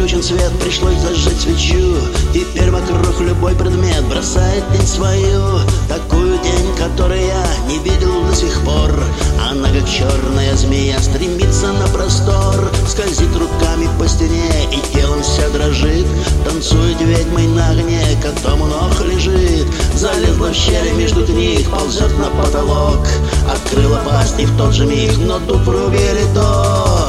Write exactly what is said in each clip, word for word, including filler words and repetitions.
выключен свет, пришлось зажечь свечу. Теперь вокруг любой предмет бросает тень свою. Такую тень, которую я не видел до сих пор. Она, как черная змея, стремится на простор. Скользит руками по стене и телом вся дрожит. Танцует ведьмой на огне, котом у ног лежит. Залезла в щели между книг, ползет на потолок. Открыла пасть и в тот же миг, но тут врубили ток.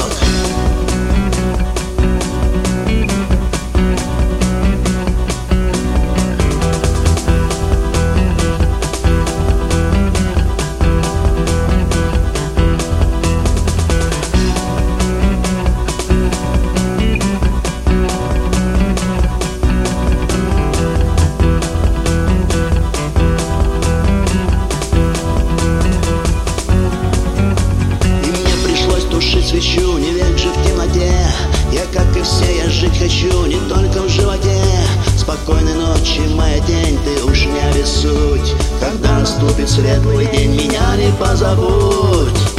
Свечу, не век же в темноте. Я, как и все, я жить хочу, не только в животе. Спокойной ночи, моя тень, ты уж не обессудь. Когда наступит светлый день, меня не позабудь.